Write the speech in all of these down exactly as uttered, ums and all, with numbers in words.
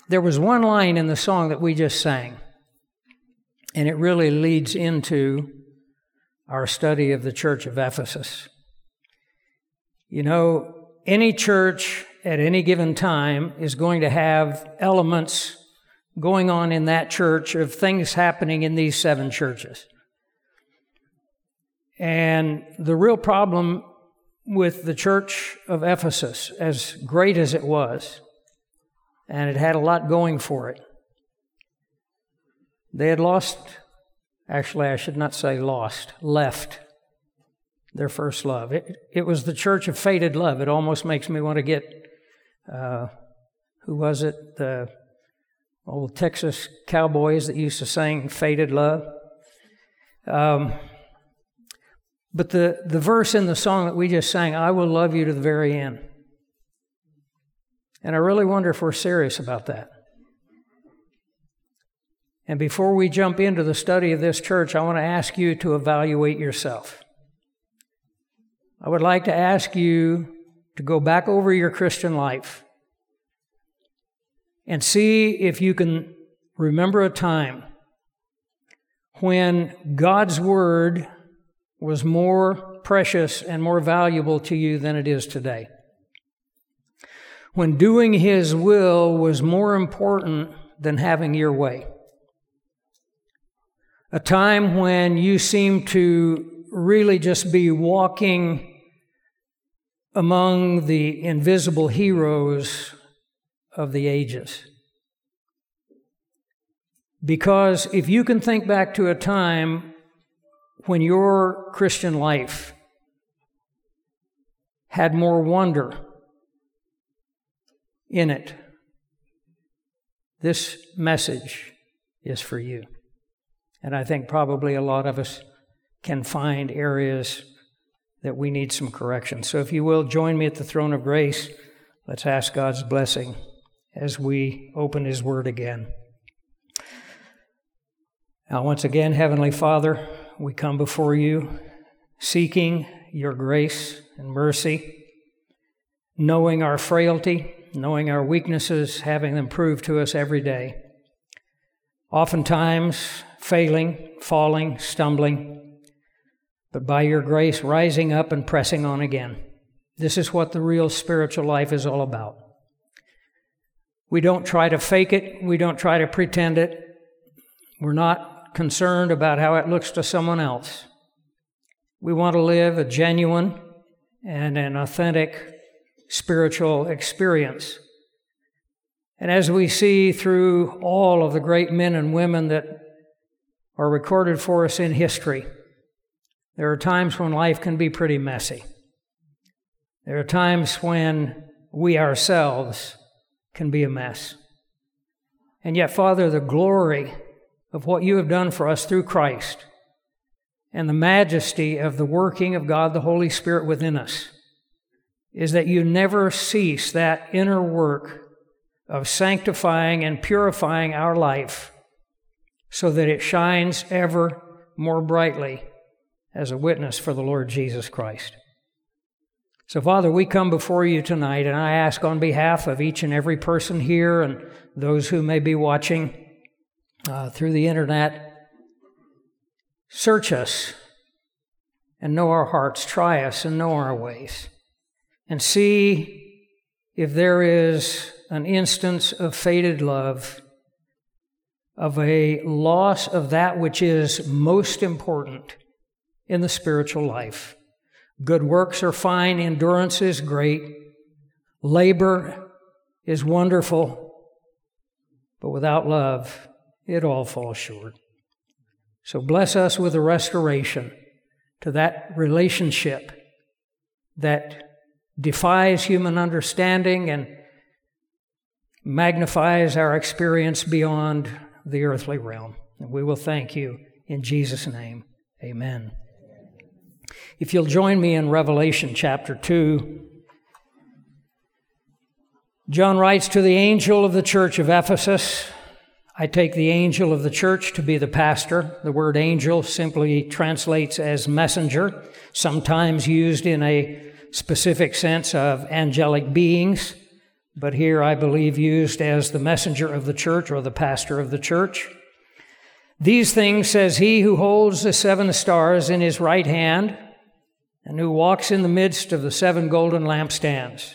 There was one line in the song that we just sang, and it really leads into our study of the church of Ephesus. You know, any church at any given time is going to have elements going on in that church of things happening in these seven churches. And the real problem with the church of Ephesus, as great as it was, and it had a lot going for it, they had lost, actually I should not say lost, left their first love. It, it was the church of faded love. It almost makes me want to get, uh, who was it? The old Texas Cowboys that used to sing Faded Love. Um, but the, the verse in the song that we just sang, I will love you to the very end. And I really wonder if we're serious about that. And before we jump into the study of this church, I want to ask you to evaluate yourself. I would like to ask you to go back over your Christian life and see if you can remember a time when God's Word was more precious and more valuable to you than it is today. When doing His will was more important than having your way. A time when you seemed to really just be walking among the invisible heroes of the ages. Because if you can think back to a time when your Christian life had more wonder in it, this message is for you. And I think probably a lot of us can find areas that we need some correction. So if you will, join me at the throne of grace. Let's ask God's blessing as we open His Word again. Now, once again, Heavenly Father, we come before you seeking your grace and mercy, knowing our frailty, knowing our weaknesses, having them proved to us every day. Oftentimes failing, falling, stumbling, but by your grace rising up and pressing on again. This is what the real spiritual life is all about. We don't try to fake it. We don't try to pretend it. We're not concerned about how it looks to someone else. We want to live a genuine and an authentic spiritual experience. And as we see through all of the great men and women that are recorded for us in history, there are times when life can be pretty messy. There are times when we ourselves can be a mess. And yet, Father, the glory of what you have done for us through Christ and the majesty of the working of God the Holy Spirit within us is that you never cease that inner work of sanctifying and purifying our life so that it shines ever more brightly as a witness for the Lord Jesus Christ. So, Father, we come before you tonight, and I ask on behalf of each and every person here and those who may be watching uh, through the internet, search us and know our hearts, try us and know our ways, and see if there is an instance of faded love, of a loss of that which is most important in the spiritual life. Good works are fine, endurance is great, labor is wonderful, but without love, it all falls short. So bless us with a restoration to that relationship that defies human understanding and magnifies our experience beyond the earthly realm. And we will thank you in Jesus' name. Amen. If you'll join me in Revelation chapter two, John writes to the angel of the church of Ephesus. I take the angel of the church to be the pastor. The word angel simply translates as messenger, sometimes used in a specific sense of angelic beings. but here I believe used as the messenger of the church or the pastor of the church. These things says he who holds the seven stars in his right hand and who walks in the midst of the seven golden lampstands.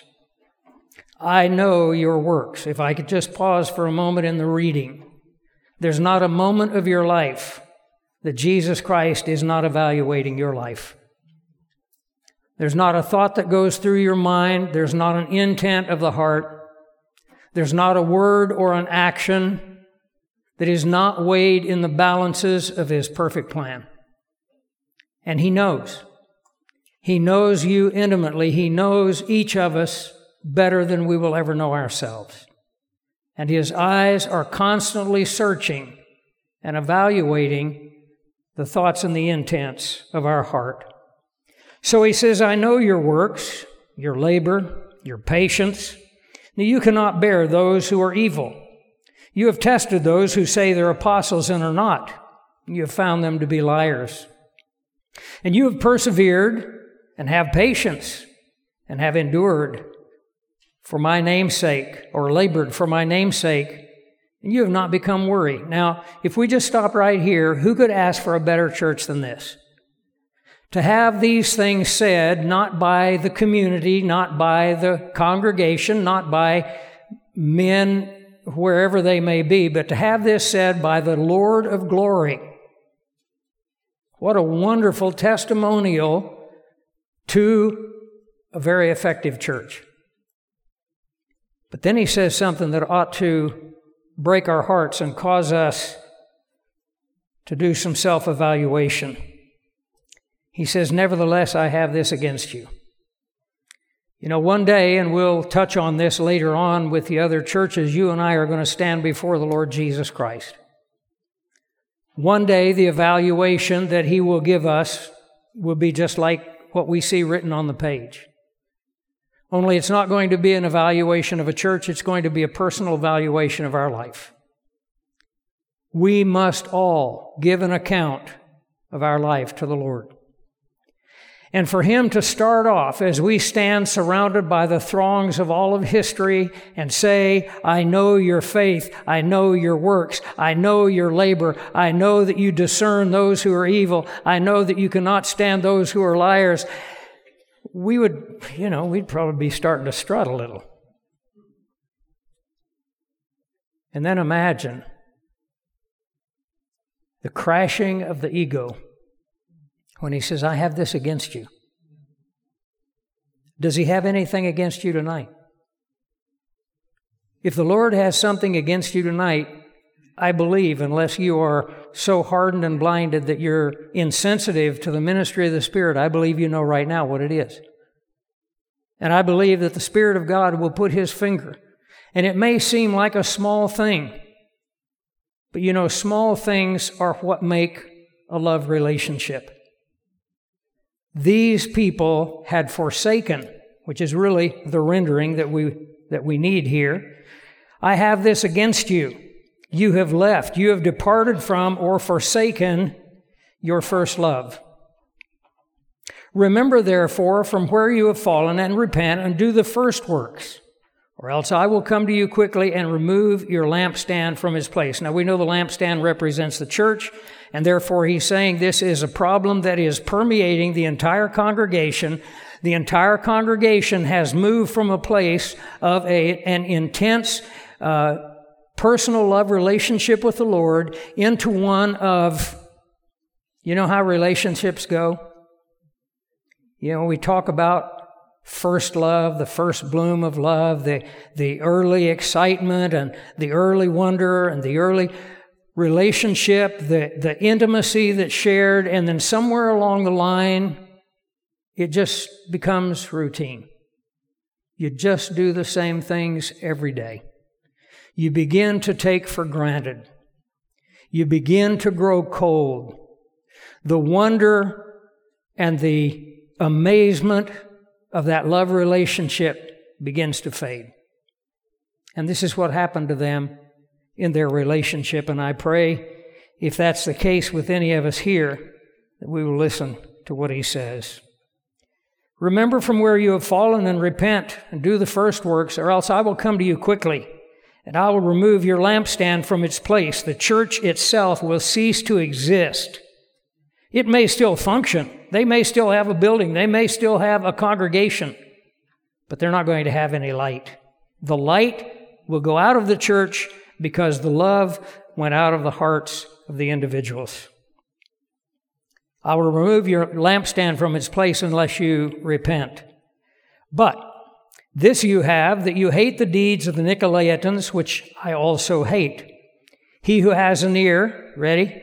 I know your works. If I could just pause for a moment in the reading. There's not a moment of your life that Jesus Christ is not evaluating your life. There's not a thought that goes through your mind. There's not an intent of the heart. There's not a word or an action that is not weighed in the balances of His perfect plan. And He knows. He knows you intimately. He knows each of us better than we will ever know ourselves. And His eyes are constantly searching and evaluating the thoughts and the intents of our heart. So He says, I know your works, your labor, your patience. Now you cannot bear those who are evil. You have tested those who say they're apostles and are not. You have found them to be liars. And you have persevered and have patience and have endured for my name's sake, or labored for my name's sake, and you have not become weary. Now, if we just stop right here, who could ask for a better church than this? To have these things said, not by the community, not by the congregation, not by men wherever they may be, but to have this said by the Lord of glory. What a wonderful testimonial to a very effective church. But then he says something that ought to break our hearts and cause us to do some self-evaluation. He says, nevertheless, I have this against you. You know, one day, and we'll touch on this later on with the other churches, you and I are going to stand before the Lord Jesus Christ. One day, the evaluation that He will give us will be just like what we see written on the page. Only it's not going to be an evaluation of a church, it's going to be a personal evaluation of our life. We must all give an account of our life to the Lord. And for Him to start off as we stand surrounded by the throngs of all of history and say, I know your faith, I know your works, I know your labor, I know that you discern those who are evil, I know that you cannot stand those who are liars, we would, you know, we'd probably be starting to strut a little. And then imagine the crashing of the ego when He says, I have this against you. Does He have anything against you tonight? If the Lord has something against you tonight, I believe, unless you are so hardened and blinded that you're insensitive to the ministry of the Spirit, I believe you know right now what it is. And I believe that the Spirit of God will put His finger. And it may seem like a small thing, but you know, small things are what make a love relationship. These people had forsaken, which is really the rendering that we that we need here. I have this against you. You have left, you have departed from or forsaken your first love. Remember, therefore, from where you have fallen, and repent, and do the first works, or else I will come to you quickly and remove your lampstand from its place. Now, we know the lampstand represents the church, and therefore he's saying this is a problem that is permeating the entire congregation. The entire congregation has moved from a place of a, an intense uh, personal love relationship with the Lord into one of, you know how relationships go? You know, we talk about first love, the first bloom of love, the, the early excitement and the early wonder and the early relationship, the, the intimacy that's shared, and then somewhere along the line, it just becomes routine. You just do the same things every day. You begin to take for granted. You begin to grow cold. The wonder and the amazement of that love relationship begins to fade. And this is what happened to them in their relationship. And I pray, if that's the case with any of us here, that we will listen to what he says. Remember from where you have fallen and repent and do the first works, or else I will come to you quickly, and I will remove your lampstand from its place. The church itself will cease to exist. It may still function. They may still have a building. They may still have a congregation, but they're not going to have any light. The light will go out of the church because the love went out of the hearts of the individuals. I will remove your lampstand from its place unless you repent. But this you have, that you hate the deeds of the Nicolaitans, which I also hate. He who has an ear, ready?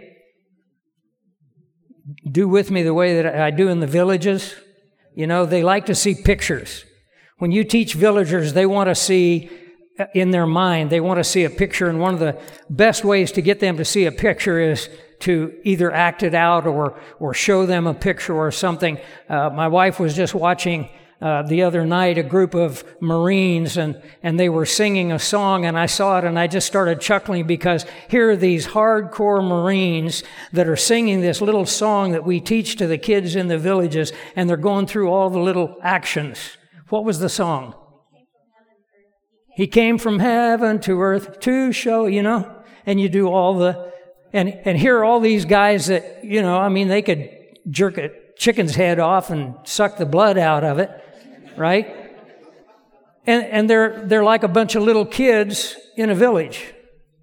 Do with me the way that I do in the villages. You know, they like to see pictures. When you teach villagers, they want to see in their mind, they want to see a picture, and one of the best ways to get them to see a picture is to either act it out or or show them a picture or something. Uh, my wife was just watching uh, the other night a group of Marines, and, and they were singing a song, and I saw it, and I just started chuckling because here are these hardcore Marines that are singing this little song that we teach to the kids in the villages, and they're going through all the little actions. What was the song? He came from heaven to earth to show, you know, and you do all the, and, and here are all these guys that, you know, I mean, they could jerk a chicken's head off and suck the blood out of it, right? And, and they're, they're like a bunch of little kids in a village.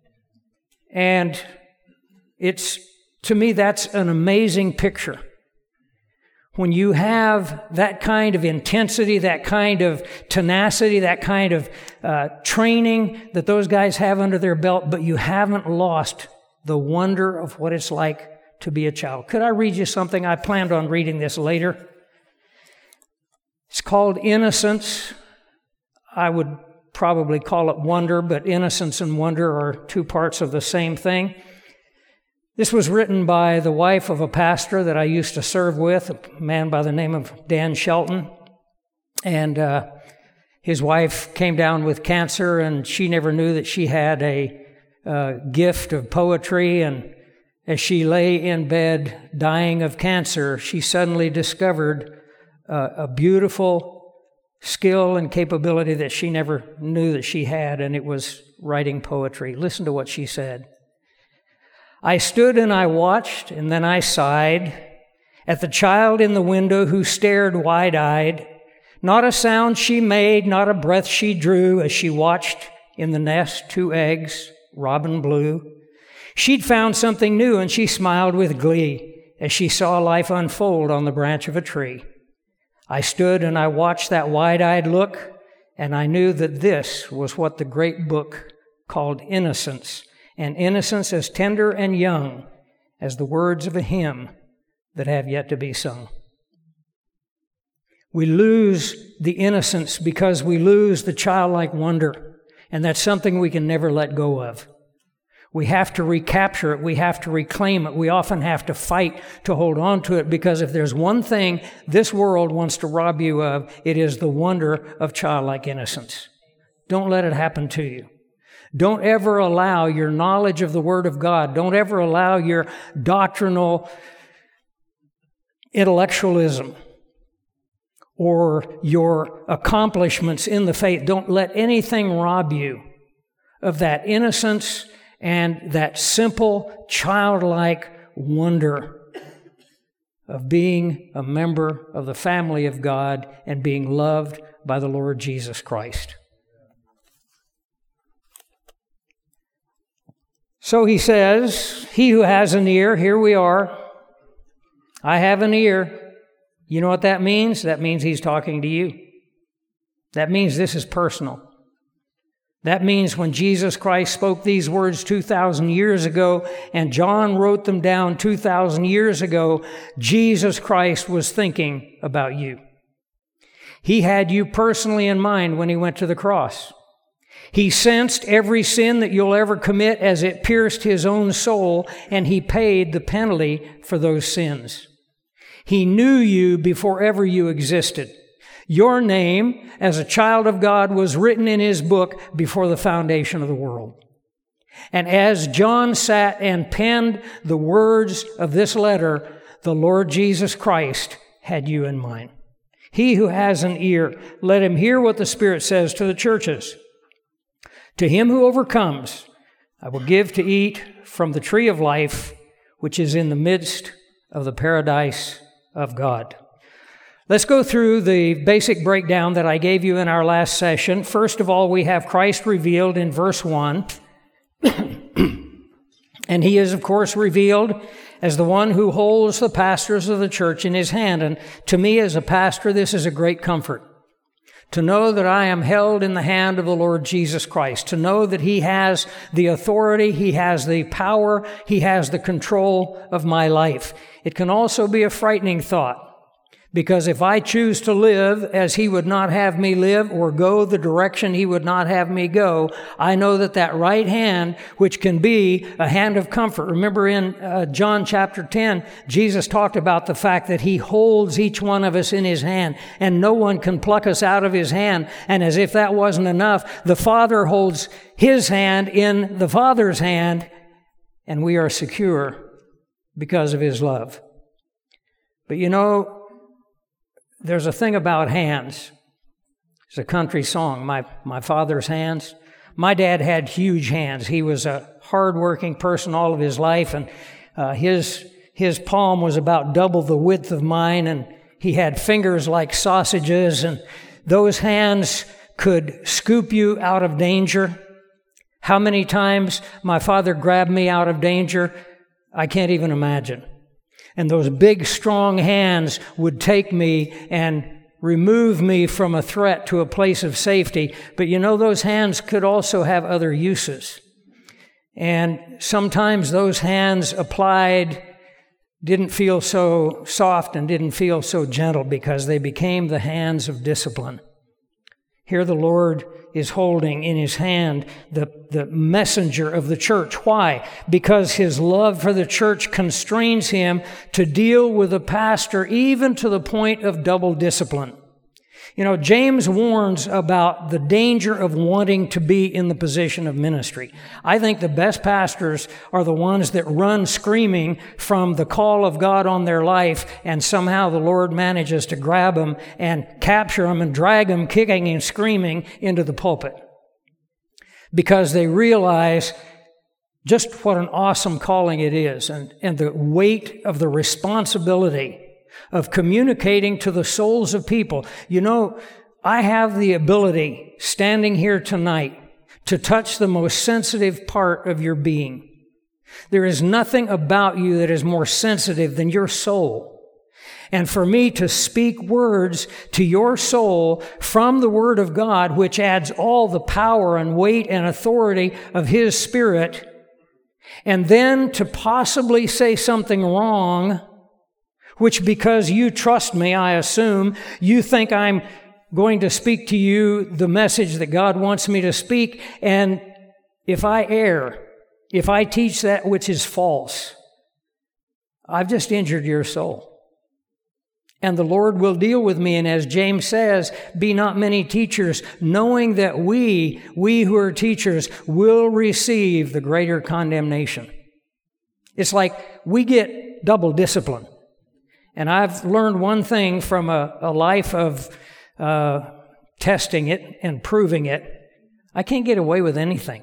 And it's, to me, that's an amazing picture. When you have that kind of intensity, that kind of tenacity, that kind of uh, training that those guys have under their belt, but you haven't lost the wonder of what it's like to be a child. Could I read you something? I planned on reading this later. It's called Innocence. I would probably call it wonder, but innocence and wonder are two parts of the same thing. This was written by the wife of a pastor that I used to serve with, a man by the name of Dan Shelton. And uh, his wife came down with cancer, and she never knew that she had a uh, gift of poetry. And as she lay in bed dying of cancer, she suddenly discovered uh, a beautiful skill and capability that she never knew that she had, and it was writing poetry. Listen to what she said. I stood and I watched, and then I sighed at the child in the window who stared wide-eyed. Not a sound she made, not a breath she drew as she watched in the nest two eggs, robin blue. She'd found something new, and she smiled with glee as she saw life unfold on the branch of a tree. I stood and I watched that wide-eyed look, and I knew that this was what the great book called Innocence, and innocence as tender and young as the words of a hymn that have yet to be sung. We lose the innocence because we lose the childlike wonder, and that's something we can never let go of. We have to recapture it. We have to reclaim it. We often have to fight to hold on to it, because if there's one thing this world wants to rob you of, it is the wonder of childlike innocence. Don't let it happen to you. Don't ever allow your knowledge of the Word of God, don't ever allow your doctrinal intellectualism or your accomplishments in the faith, don't let anything rob you of that innocence and that simple, childlike wonder of being a member of the family of God and being loved by the Lord Jesus Christ. So he says, he who has an ear, here we are. I have an ear. You know what that means? That means he's talking to you. That means this is personal. That means when Jesus Christ spoke these words two thousand years ago and John wrote them down two thousand years ago, Jesus Christ was thinking about you. He had you personally in mind when he went to the cross. He sensed every sin that you'll ever commit as it pierced his own soul, and he paid the penalty for those sins. He knew you before ever you existed. Your name as a child of God was written in his book before the foundation of the world. And as John sat and penned the words of this letter, the Lord Jesus Christ had you in mind. He who has an ear, let him hear what the Spirit says to the churches. To him who overcomes, I will give to eat from the tree of life, which is in the midst of the paradise of God. Let's go through the basic breakdown that I gave you in our last session. First of all, we have Christ revealed in verse one. And he is, of course, revealed as the one who holds the pastors of the church in his hand. And to me as a pastor, this is a great comfort. To know that I am held in the hand of the Lord Jesus Christ. To know that he has the authority, he has the power, he has the control of my life. It can also be a frightening thought. Because if I choose to live as he would not have me live or go the direction he would not have me go, I know that that right hand, which can be a hand of comfort. Remember in uh, John chapter ten, Jesus talked about the fact that he holds each one of us in his hand and no one can pluck us out of his hand. And as if that wasn't enough, the Father holds his hand in the Father's hand and we are secure because of his love. But you know, there's a thing about hands. It's a country song, my, my father's hands. My dad had huge hands. He was a hard-working person all of his life, and uh, his, his palm was about double the width of mine, and he had fingers like sausages, and those hands could scoop you out of danger. How many times my father grabbed me out of danger, I can't even imagine. And those big, strong hands would take me and remove me from a threat to a place of safety. But you know, those hands could also have other uses. And sometimes those hands applied didn't feel so soft and didn't feel so gentle because they became the hands of discipline. Here the Lord is holding in his hand the, the messenger of the church. Why? Because his love for the church constrains him to deal with a pastor even to the point of double discipline. You know, James warns about the danger of wanting to be in the position of ministry. I think the best pastors are the ones that run screaming from the call of God on their life, and somehow the Lord manages to grab them and capture them and drag them kicking and screaming into the pulpit. Because they realize just what an awesome calling it is, and, and the weight of the responsibility of communicating to the souls of people. You know, I have the ability, standing here tonight, to touch the most sensitive part of your being. There is nothing about you that is more sensitive than your soul. And for me to speak words to your soul from the Word of God, which adds all the power and weight and authority of His Spirit, and then to possibly say something wrong, which because you trust me, I assume, you think I'm going to speak to you the message that God wants me to speak. And if I err, if I teach that which is false, I've just injured your soul. And the Lord will deal with me. And as James says, be not many teachers, knowing that we, we who are teachers, will receive the greater condemnation. It's like we get double discipline. And I've learned one thing from a, a life of uh, testing it and proving it. I can't get away with anything.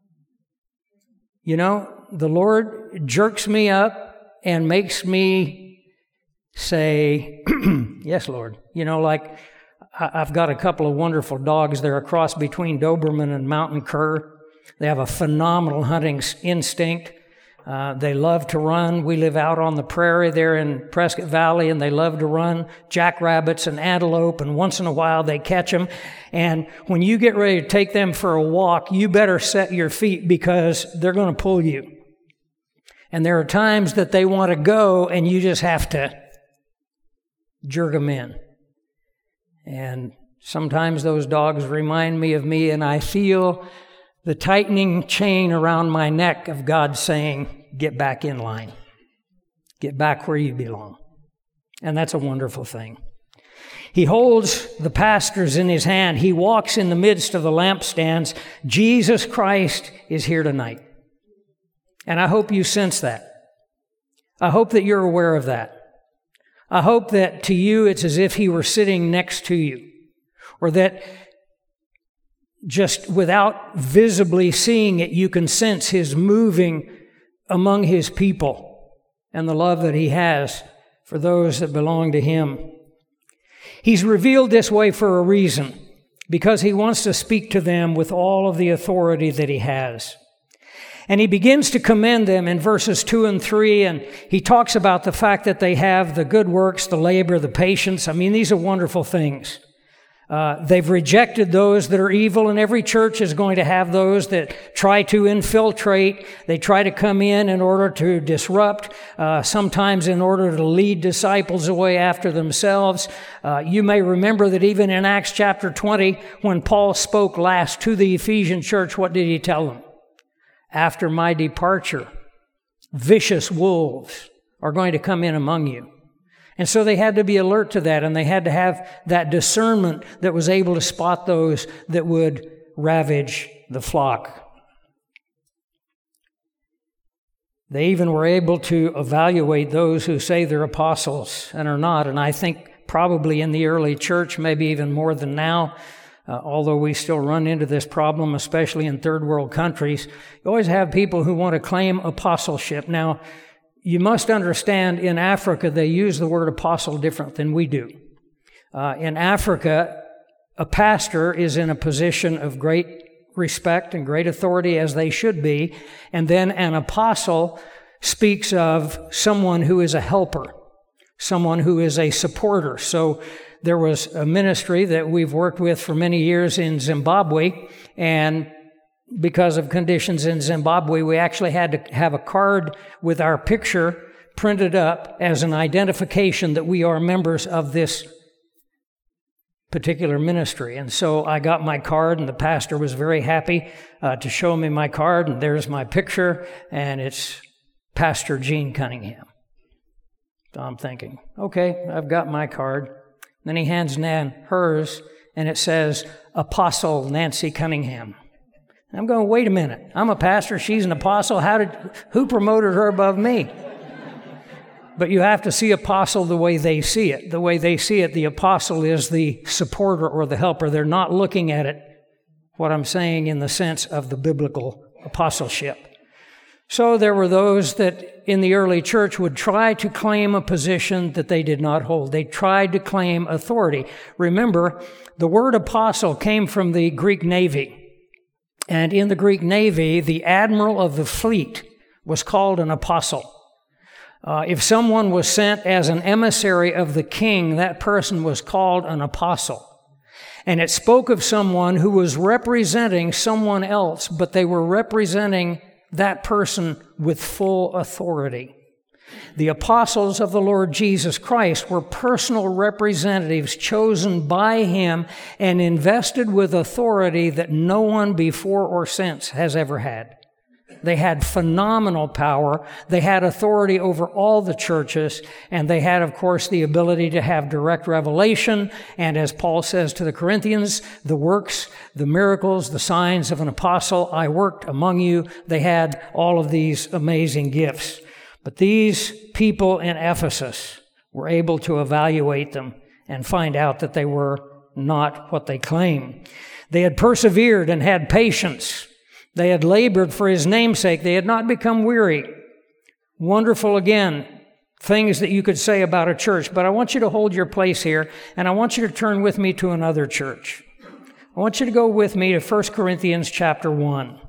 You know, the Lord jerks me up and makes me say, yes, Lord. You know, like I've got a couple of wonderful dogs. They're a cross between Doberman and Mountain Cur. They have a phenomenal hunting instinct. Uh, they love to run. We live out on the prairie there in Prescott Valley, and they love to run jackrabbits and antelope, and once in a while they catch them. And when you get ready to take them for a walk, you better set your feet because they're going to pull you. And there are times that they want to go, and you just have to jerk them in. And sometimes those dogs remind me of me, and I feel the tightening chain around my neck of God saying, get back in line. Get back where you belong. And that's a wonderful thing. He holds the pastors in his hand. He walks in the midst of the lampstands. Jesus Christ is here tonight. And I hope you sense that. I hope that you're aware of that. I hope that to you it's as if he were sitting next to you, or that just without visibly seeing it, you can sense his moving among his people and the love that he has for those that belong to him. He's revealed this way for a reason, because he wants to speak to them with all of the authority that he has. And he begins to commend them in verses two and three, and he talks about the fact that they have the good works, the labor, the patience. I mean, these are wonderful things. Uh, they've rejected those that are evil, and every church is going to have those that try to infiltrate. They try to come in in order to disrupt, uh, sometimes in order to lead disciples away after themselves. Uh, you may remember that even in Acts chapter twenty, when Paul spoke last to the Ephesian church, what did he tell them? After my departure, vicious wolves are going to come in among you. And so they had to be alert to that, and they had to have that discernment that was able to spot those that would ravage the flock. They even were able to evaluate those who say they're apostles and are not. And I think probably in the early church, maybe even more than now, uh, although we still run into this problem, especially in third world countries, you always have people who want to claim apostleship. Now, you must understand, in Africa, they use the word apostle different than we do. Uh, in Africa, a pastor is in a position of great respect and great authority, as they should be. And then an apostle speaks of someone who is a helper, someone who is a supporter. So there was a ministry that we've worked with for many years in Zimbabwe, and because of conditions in Zimbabwe, we actually had to have a card with our picture printed up as an identification that we are members of this particular ministry. And so I got my card, and the pastor was very happy uh, to show me my card, and there's my picture, and it's Pastor Gene Cunningham. So I'm thinking, okay, I've got my card. Then he hands Nan hers, and it says, Apostle Nancy Cunningham. I'm going, wait a minute. I'm a pastor. She's an apostle. How did, who promoted her above me? But you have to see apostle the way they see it. The way they see it, the apostle is the supporter or the helper. They're not looking at it, what I'm saying, in the sense of the biblical apostleship. So there were those that in the early church would try to claim a position that they did not hold. They tried to claim authority. Remember, the word apostle came from the Greek Navy. And in the Greek Navy, the admiral of the fleet was called an apostle. Uh, if someone was sent as an emissary of the king, that person was called an apostle. And it spoke of someone who was representing someone else, but they were representing that person with full authority. The apostles of the Lord Jesus Christ were personal representatives chosen by him and invested with authority that no one before or since has ever had. They had phenomenal power. They had authority over all the churches, and they had, of course, the ability to have direct revelation. And as Paul says to the Corinthians, the works, the miracles, the signs of an apostle, I worked among you. They had all of these amazing gifts. But these people in Ephesus were able to evaluate them and find out that they were not what they claim. They had persevered and had patience. They had labored for his namesake. They had not become weary. Wonderful, again, things that you could say about a church. But I want you to hold your place here, and I want you to turn with me to another church. I want you to go with me to First Corinthians chapter one.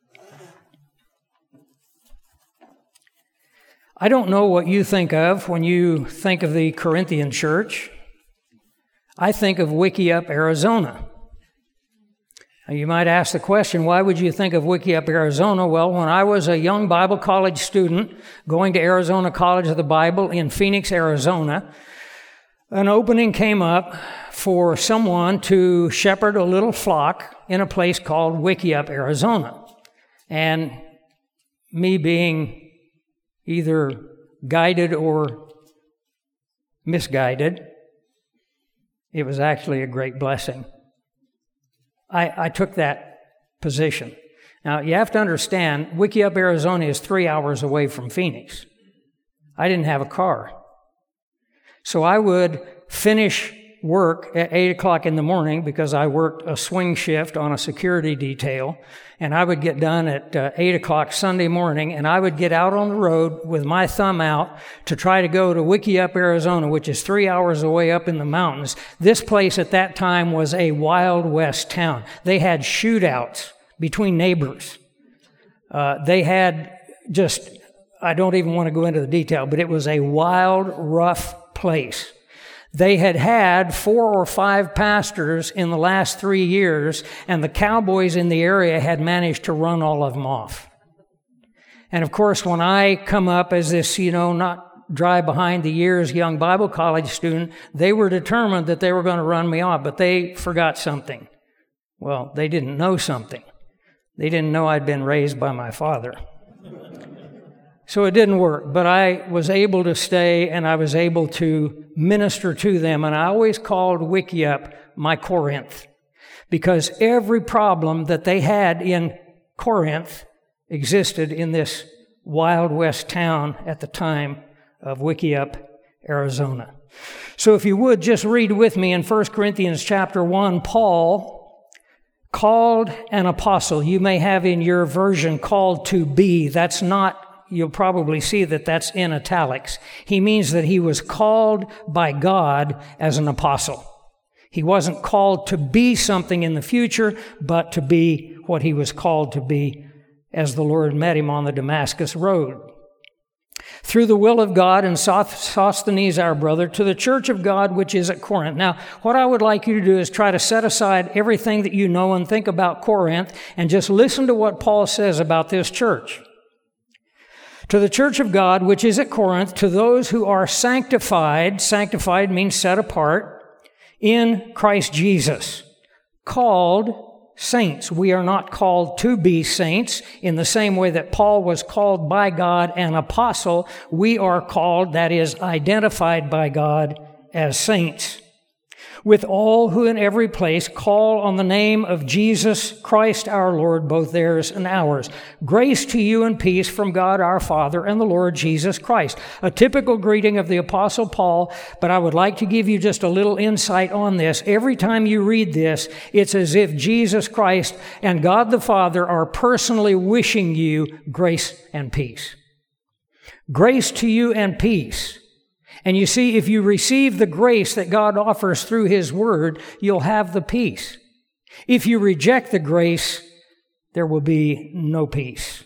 I don't know what you think of when you think of the Corinthian church. I think of Wickiup, Arizona. Now, you might ask the question, why would you think of Wickiup, Arizona? Well, when I was a young Bible college student going to Arizona College of the Bible in Phoenix, Arizona, an opening came up for someone to shepherd a little flock in a place called Wickiup, Arizona. And me being either guided or misguided, it was actually a great blessing. I, I took that position. Now, you have to understand, Wickiup, Arizona is three hours away from Phoenix. I didn't have a car. So I would finish work at eight o'clock in the morning because I worked a swing shift on a security detail, and I would get done at uh, eight o'clock Sunday morning, and I would get out on the road with my thumb out to try to go to Wickiup, Arizona, which is three hours away up in the mountains. This place at that time was a Wild West town. They had shootouts between neighbors. Uh, they had just, I don't even want to go into the detail, but it was a wild, rough place. They had had four or five pastors in the last three years, and the cowboys in the area had managed to run all of them off. And of course, when I come up as this, you know, not dry behind the years young Bible college student, they were determined that they were going to run me off, but they forgot something. Well, they didn't know something. They didn't know I'd been raised by my father. So it didn't work, but I was able to stay, and I was able to minister to them, and I always called Wickiup my Corinth, because every problem that they had in Corinth existed in this Wild West town at the time of Wickiup, Arizona. So if you would, just read with me in First Corinthians chapter one, Paul, called an apostle. You may have in your version called to be. That's not You'll probably see that that's in italics. He means that he was called by God as an apostle. He wasn't called to be something in the future, but to be what he was called to be as the Lord met him on the Damascus road. Through the will of God and Sosthenes, our brother, to the church of God which is at Corinth. Now, what I would like you to do is try to set aside everything that you know and think about Corinth and just listen to what Paul says about this church. To the church of God, which is at Corinth, to those who are sanctified, sanctified means set apart, in Christ Jesus, called saints. We are not called to be saints in the same way that Paul was called by God an apostle. We are called, that is, identified by God as saints. With all who in every place call on the name of Jesus Christ our Lord, both theirs and ours. Grace to you and peace from God our Father and the Lord Jesus Christ. A typical greeting of the Apostle Paul, but I would like to give you just a little insight on this. Every time you read this, it's as if Jesus Christ and God the Father are personally wishing you grace and peace. Grace to you and peace. And you see, if you receive the grace that God offers through His Word, you'll have the peace. If you reject the grace, there will be no peace.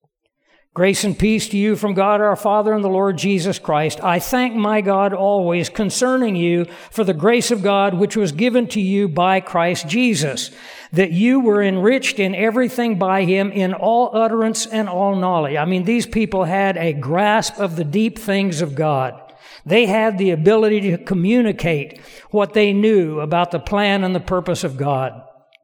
Grace and peace to you from God our Father and the Lord Jesus Christ. I thank my God always concerning you for the grace of God which was given to you by Christ Jesus, that you were enriched in everything by Him in all utterance and all knowledge. I mean, these people had a grasp of the deep things of God. They had the ability to communicate what they knew about the plan and the purpose of God,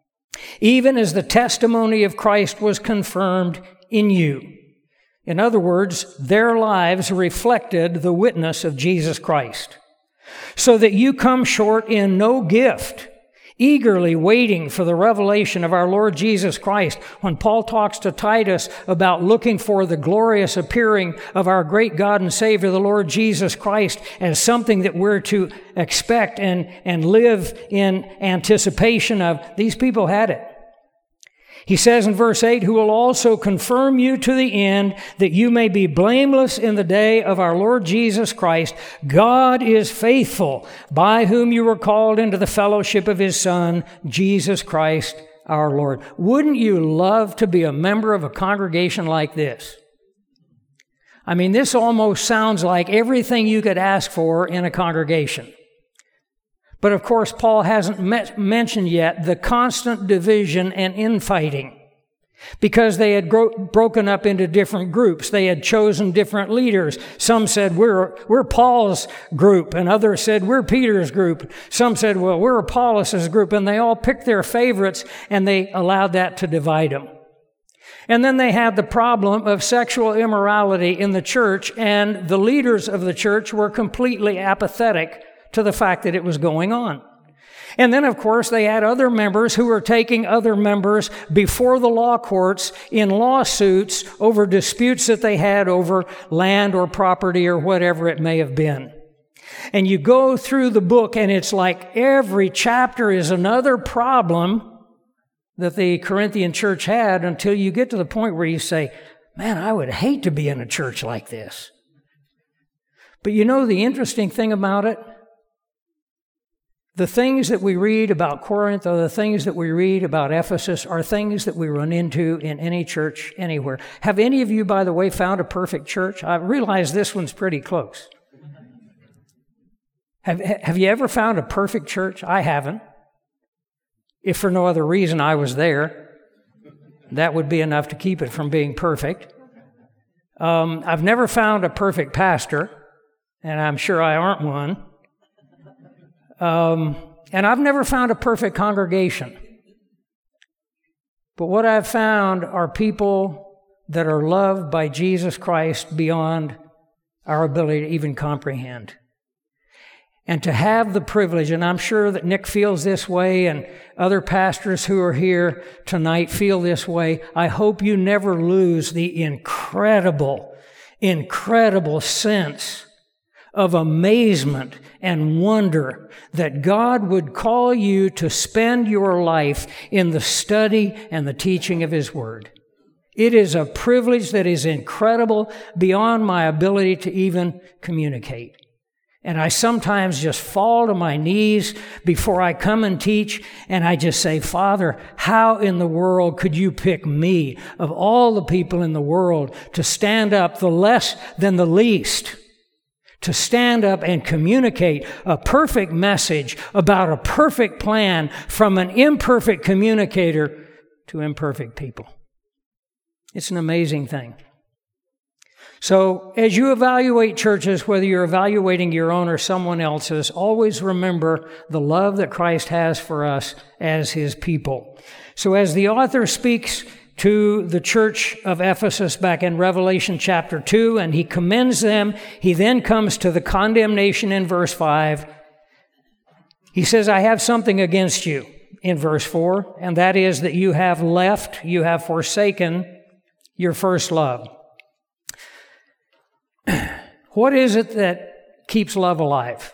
even as the testimony of Christ was confirmed in you. In other words, their lives reflected the witness of Jesus Christ, so that you come short in no gift, eagerly waiting for the revelation of our Lord Jesus Christ. When Paul talks to Titus about looking for the glorious appearing of our great God and Savior, the Lord Jesus Christ, as something that we're to expect and, and live in anticipation of, these people had it. He says in verse eight, who will also confirm you to the end, that you may be blameless in the day of our Lord Jesus Christ. God is faithful, by whom you were called into the fellowship of His Son, Jesus Christ our Lord. Wouldn't you love to be a member of a congregation like this? I mean, this almost sounds like everything you could ask for in a congregation. But of course, Paul hasn't met, mentioned yet the constant division and infighting, because they had gro- broken up into different groups. They had chosen different leaders. Some said, we're, we're Paul's group, and others said, we're Peter's group. Some said, well, we're Apollos' group, and they all picked their favorites, and they allowed that to divide them. And then they had the problem of sexual immorality in the church, and the leaders of the church were completely apathetic to the fact that it was going on. And then, of course, they had other members who were taking other members before the law courts in lawsuits over disputes that they had over land or property or whatever it may have been. And you go through the book, and it's like every chapter is another problem that the Corinthian church had, until you get to the point where you say, man, I would hate to be in a church like this. But you know the interesting thing about it? The things that we read about Corinth or the things that we read about Ephesus are things that we run into in any church anywhere. Have any of you, by the way, found a perfect church? I realize this one's pretty close. Have, have you ever found a perfect church? I haven't. If for no other reason I was there, that would be enough to keep it from being perfect. Um, I've never found a perfect pastor, and I'm sure I aren't one. Um, and I've never found a perfect congregation. But what I've found are people that are loved by Jesus Christ beyond our ability to even comprehend. And to have the privilege, and I'm sure that Nick feels this way, and other pastors who are here tonight feel this way, I hope you never lose the incredible, incredible sense of amazement and wonder that God would call you to spend your life in the study and the teaching of His Word. It is a privilege that is incredible beyond my ability to even communicate. And I sometimes just fall to my knees before I come and teach, and I just say, Father, how in the world could you pick me, of all the people in the world, to stand up, the less than the least, to stand up and communicate a perfect message about a perfect plan from an imperfect communicator to imperfect people? It's an amazing thing. So as you evaluate churches, whether you're evaluating your own or someone else's, always remember the love that Christ has for us as His people. So as the author speaks to the church of Ephesus back in Revelation chapter two, and he commends them, he then comes to the condemnation in verse five. He says, I have something against you in verse four, and that is that you have left, you have forsaken your first love. What is it that keeps love alive?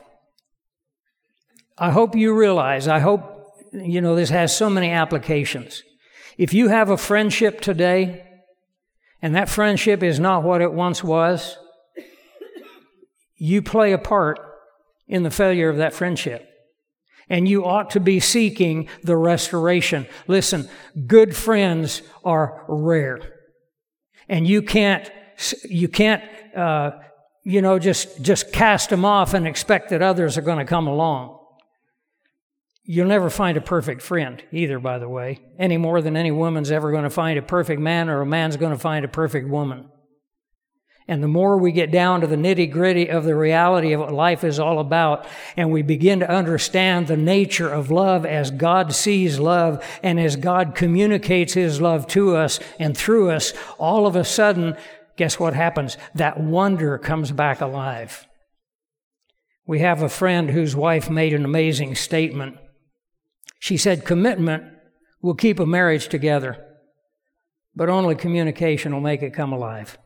I hope you realize, I hope, you know, this has so many applications. If you have a friendship today, and that friendship is not what it once was, you play a part in the failure of that friendship. And you ought to be seeking the restoration. Listen, good friends are rare. And you can't, you can't, uh, you know, just, just cast them off and expect that others are going to come along. You'll never find a perfect friend either, by the way, any more than any woman's ever going to find a perfect man or a man's going to find a perfect woman. And the more we get down to the nitty-gritty of the reality of what life is all about, and we begin to understand the nature of love as God sees love and as God communicates His love to us and through us, all of a sudden, guess what happens? That wonder comes back alive. We have a friend whose wife made an amazing statement. She said, commitment will keep a marriage together, but only communication will make it come alive.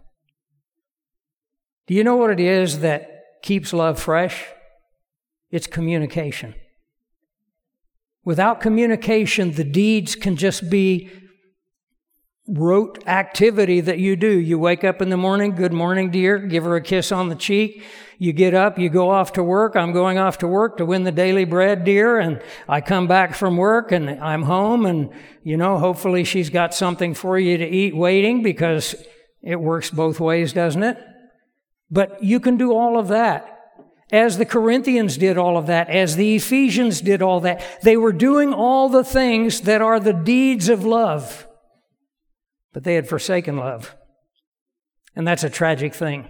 Do you know what it is that keeps love fresh? It's communication. Without communication, the deeds can just be rote activity that you do. You wake up in the morning, good morning, dear, give her a kiss on the cheek. You get up, you go off to work. I'm going off to work to win the daily bread, dear, and I come back from work and I'm home, and, you know, hopefully she's got something for you to eat waiting, because it works both ways, doesn't it? But you can do all of that. As the Corinthians did all of that, as the Ephesians did all that. They were doing all the things that are the deeds of love. But they had forsaken love. And that's a tragic thing.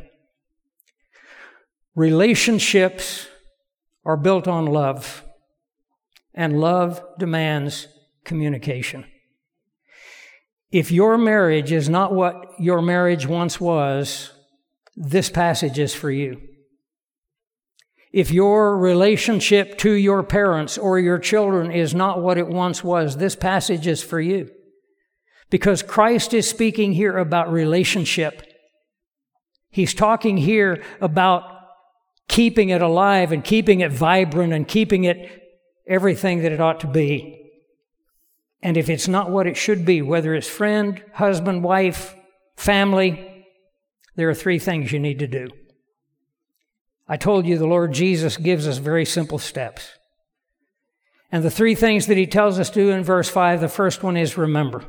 Relationships are built on love. And love demands communication. If your marriage is not what your marriage once was, this passage is for you. If your relationship to your parents or your children is not what it once was, this passage is for you. Because Christ is speaking here about relationship. He's talking here about keeping it alive and keeping it vibrant and keeping it everything that it ought to be. And if it's not what it should be, whether it's friend, husband, wife, family, there are three things you need to do. I told you the Lord Jesus gives us very simple steps. And the three things that He tells us to do in verse five, the first one is remember.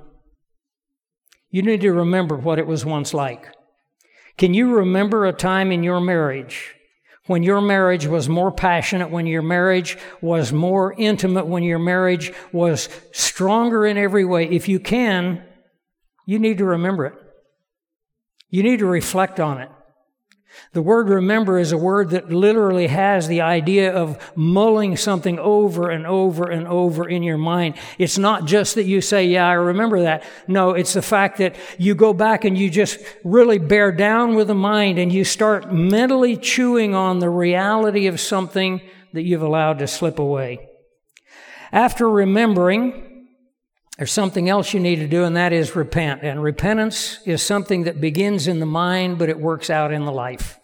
You need to remember what it was once like. Can you remember a time in your marriage when your marriage was more passionate, when your marriage was more intimate, when your marriage was stronger in every way? If you can, you need to remember it. You need to reflect on it. The word remember is a word that literally has the idea of mulling something over and over and over in your mind. It's not just that you say, yeah, I remember that. No, it's the fact that you go back and you just really bear down with the mind and you start mentally chewing on the reality of something that you've allowed to slip away. After remembering, there's something else you need to do, and that is repent. And repentance is something that begins in the mind, but it works out in the life.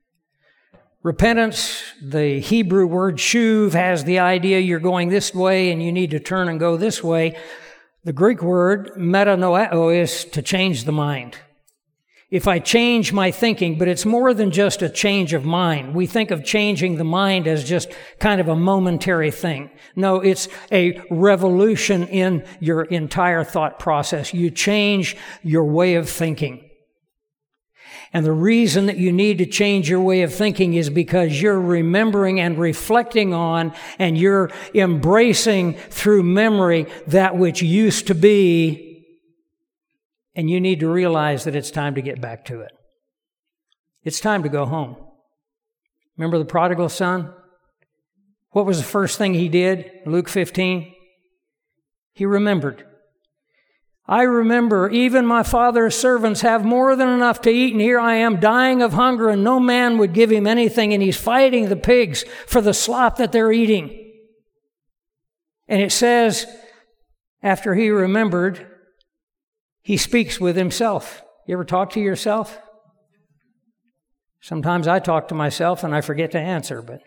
Repentance, the Hebrew word shuv, has the idea you're going this way and you need to turn and go this way. The Greek word metanoeo is to change the mind. If I change my thinking, but it's more than just a change of mind. We think of changing the mind as just kind of a momentary thing. No, it's a revolution in your entire thought process. You change your way of thinking. And the reason that you need to change your way of thinking is because you're remembering and reflecting on and you're embracing through memory that which used to be, and you need to realize that it's time to get back to it. It's time to go home. Remember the prodigal son? What was the first thing he did? Luke fifteen. He remembered. I remember even my father's servants have more than enough to eat, and here I am dying of hunger, and no man would give him anything, and he's fighting the pigs for the slop that they're eating. And it says, after he remembered, he speaks with himself. You ever talk to yourself? Sometimes I talk to myself and I forget to answer, but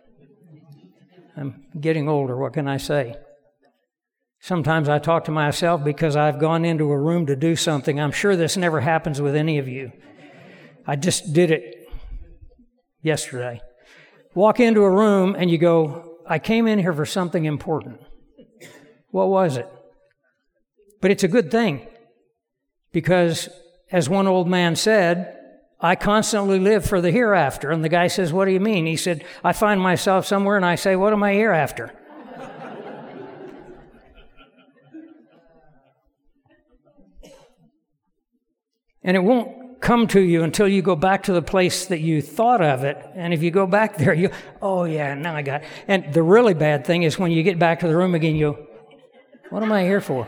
I'm getting older. What can I say? Sometimes I talk to myself because I've gone into a room to do something. I'm sure this never happens with any of you. I just did it yesterday. Walk into a room and you go, I came in here for something important. What was it? But it's a good thing because, as one old man said, I constantly live for the hereafter. And the guy says, what do you mean? He said, I find myself somewhere and I say, what am I here after? And it won't come to you until you go back to the place that you thought of it. And if you go back there, you, oh yeah, now I got it. And the really bad thing is when you get back to the room again, you go, what am I here for?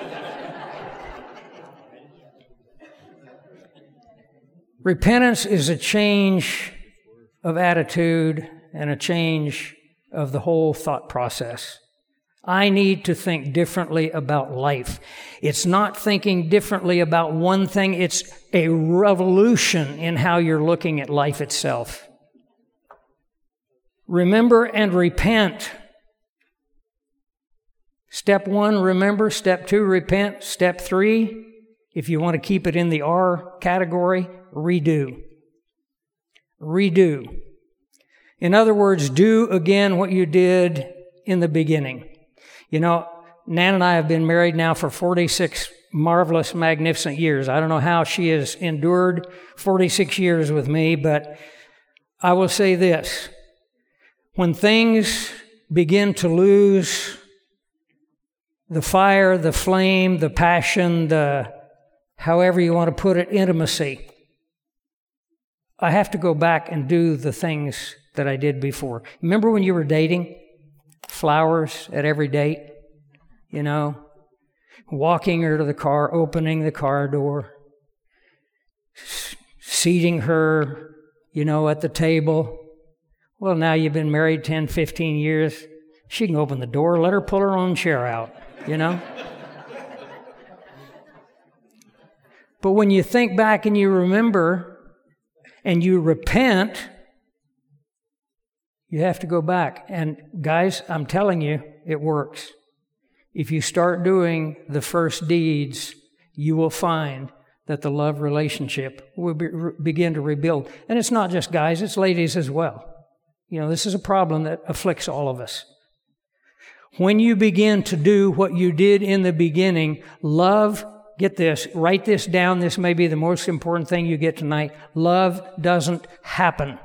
Repentance is a change of attitude and a change of the whole thought process. I need to think differently about life. It's not thinking differently about one thing. It's a revolution in how you're looking at life itself. Remember and repent. Step one, remember. Step two, repent. Step three, if you want to keep it in the R category, redo. Redo. In other words, do again what you did in the beginning. You know, Nan and I have been married now for forty-six marvelous, magnificent years. I don't know how she has endured forty-six years with me, but I will say this. When things begin to lose the fire, the flame, the passion, the however you want to put it, intimacy, I have to go back and do the things that I did before. Remember when you were dating? Flowers at every date, you know, walking her to the car, opening the car door, seating her, you know, at the table. Well, now you've been married ten, fifteen years. She can open the door, let her pull her own chair out, you know. But when you think back and you remember and you repent, You have to go back. And guys, I'm telling you, it works. If you start doing the first deeds, you will find that the love relationship will be, re, begin to rebuild. And it's not just guys, it's ladies as well. You know, this is a problem that afflicts all of us. When you begin to do what you did in the beginning, love, get this, write this down, this may be the most important thing you get tonight. Love doesn't happen.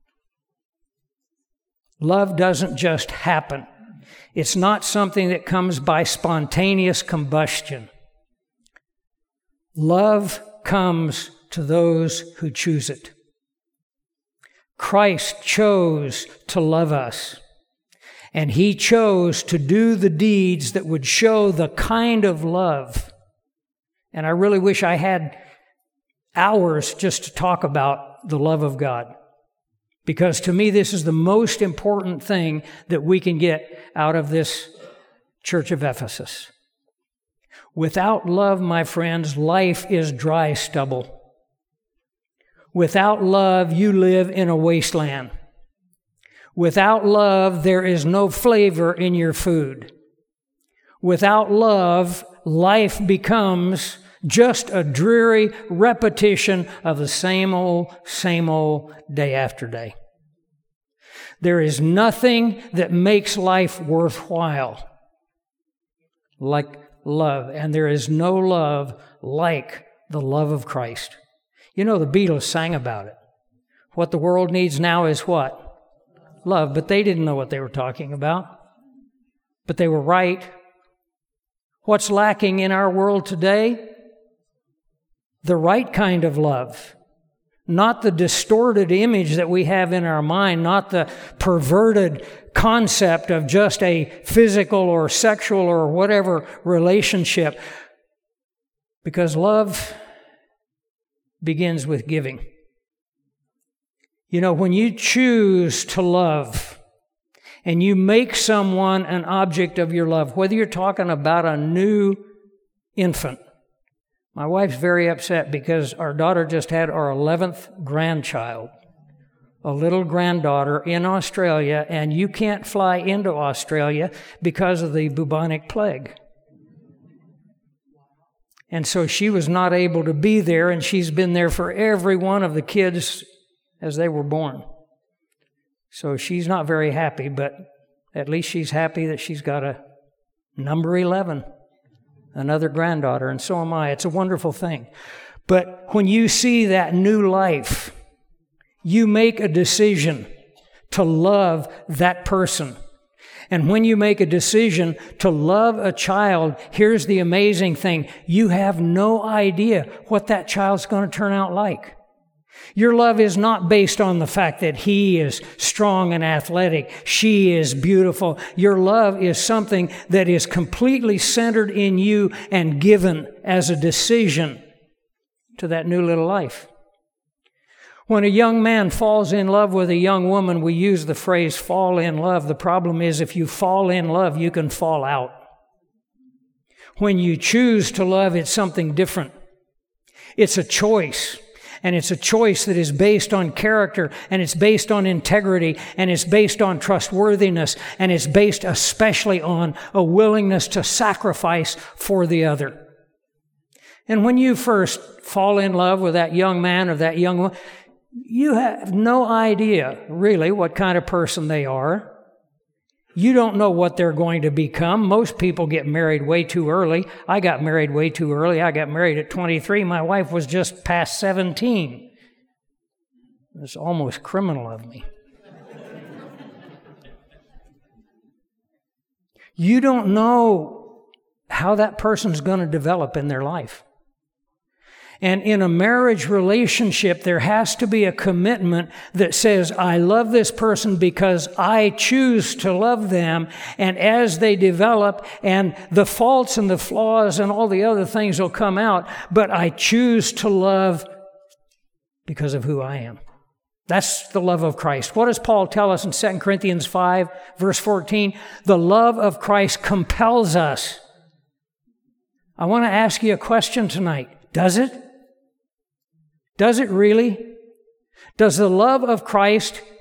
Love doesn't just happen. It's not something that comes by spontaneous combustion. Love comes to those who choose it. Christ chose to love us, and He chose to do the deeds that would show the kind of love. And I really wish I had hours just to talk about the love of God. Because to me, this is the most important thing that we can get out of this church of Ephesus. Without love, my friends, life is dry stubble. Without love, you live in a wasteland. Without love, there is no flavor in your food. Without love, life becomes just a dreary repetition of the same old, same old day after day. There is nothing that makes life worthwhile like love, and there is no love like the love of Christ. You know, the Beatles sang about it. What the world needs now is what? Love. But they didn't know what they were talking about. But they were right. What's lacking in our world today? The right kind of love. Not the distorted image that we have in our mind, not the perverted concept of just a physical or sexual or whatever relationship. Because love begins with giving. You know, when you choose to love and you make someone an object of your love, whether you're talking about a new infant. My wife's very upset because our daughter just had our eleventh grandchild, a little granddaughter in Australia, and you can't fly into Australia because of the bubonic plague. And so she was not able to be there, and she's been there for every one of the kids as they were born. So she's not very happy, but at least she's happy that she's got a number eleven. Another granddaughter, and so am I. It's a wonderful thing. But when you see that new life, you make a decision to love that person. And when you make a decision to love a child, here's the amazing thing. You have no idea what that child's going to turn out like. Your love is not based on the fact that he is strong and athletic, she is beautiful. Your love is something that is completely centered in you and given as a decision to that new little life. When a young man falls in love with a young woman, we use the phrase fall in love. The problem is if you fall in love, you can fall out. When you choose to love, it's something different. It's a choice. And it's a choice that is based on character, and it's based on integrity, and it's based on trustworthiness, and it's based especially on a willingness to sacrifice for the other. And when you first fall in love with that young man or that young woman, you have no idea really what kind of person they are. You don't know what they're going to become. Most people get married way too early. I got married way too early. I got married at twenty-three. My wife was just past seventeen. It's almost criminal of me. You don't know how that person's going to develop in their life. And in a marriage relationship, there has to be a commitment that says, I love this person because I choose to love them. And as they develop, and the faults and the flaws and all the other things will come out, but I choose to love because of who I am. That's the love of Christ. What does Paul tell us in Second Corinthians five, verse fourteen? The love of Christ compels us. I want to ask you a question tonight. Does it? Does it really? Does the love of Christ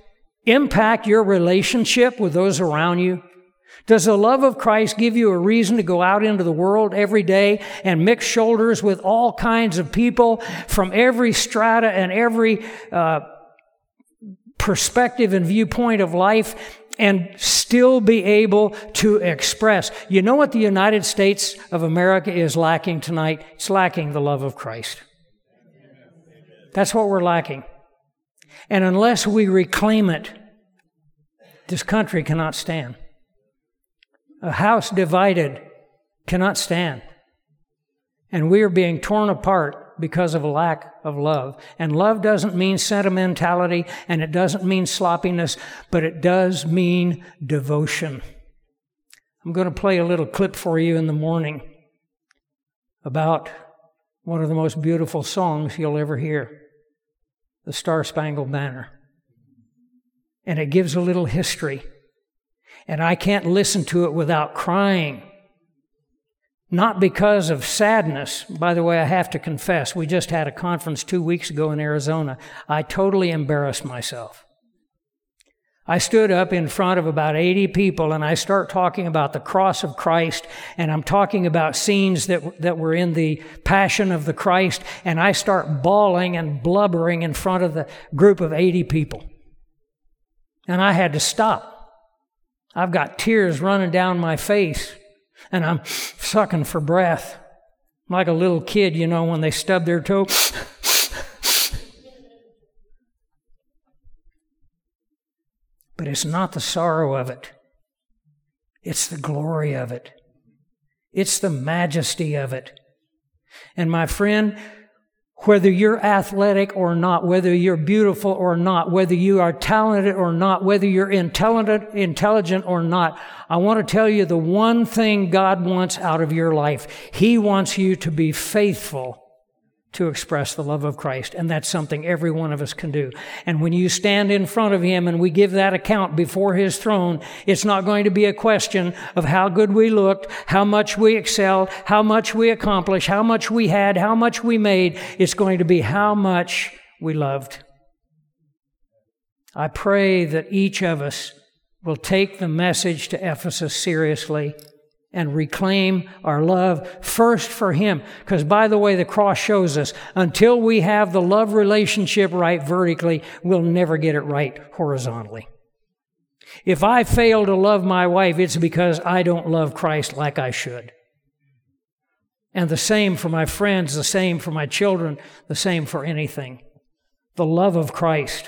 impact your relationship with those around you? Does the love of Christ give you a reason to go out into the world every day and mix shoulders with all kinds of people from every strata and every uh, perspective and viewpoint of life and still be able to express? You know what the United States of America is lacking tonight? It's lacking the love of Christ. That's what we're lacking. And unless we reclaim it, this country cannot stand. A house divided cannot stand. And we are being torn apart because of a lack of love. And love doesn't mean sentimentality, and it doesn't mean sloppiness, but it does mean devotion. I'm going to play a little clip for you in the morning about one of the most beautiful songs you'll ever hear, the Star-Spangled Banner. And it gives a little history. And I can't listen to it without crying. Not because of sadness. By the way, I have to confess, we just had a conference two weeks ago in Arizona. I totally embarrassed myself. I stood up in front of about eighty people and I start talking about the cross of Christ, and I'm talking about scenes that, that were in the Passion of the Christ, and I start bawling and blubbering in front of the group of eighty people. And I had to stop. I've got tears running down my face, and I'm sucking for breath. Like a little kid, you know, when they stub their toe. But it's not the sorrow of it. It's the glory of it. It's the majesty of it. And my friend, whether you're athletic or not, whether you're beautiful or not, whether you are talented or not, whether you're intelligent, intelligent or not, I want to tell you the one thing God wants out of your life. He wants you to be faithful to express the love of Christ. And that's something every one of us can do. And when you stand in front of Him and we give that account before His throne, it's not going to be a question of how good we looked, how much we excelled, how much we accomplished, how much we had, how much we made. It's going to be how much we loved. I pray that each of us will take the message to Ephesus seriously and reclaim our love first for Him. Because, by the way, the cross shows us, until we have the love relationship right vertically, we'll never get it right horizontally. If I fail to love my wife, it's because I don't love Christ like I should. And the same for my friends, the same for my children, the same for anything. The love of Christ.